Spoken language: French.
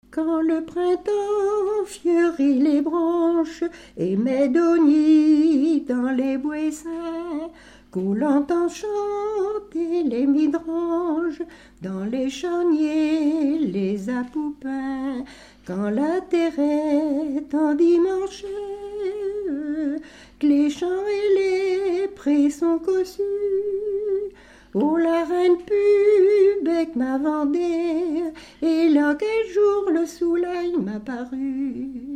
Quand le printemps fleurit les branches et met d'aunis dans les buissons, qu'on l'entend chanter les midranges dans les charniers, les apoupins, quand la terre est endimanchée, que les champs et les prés sont cossus. Oh, la reine Pubèque m'a Vendée, et là quel jour le soleil m'a paru.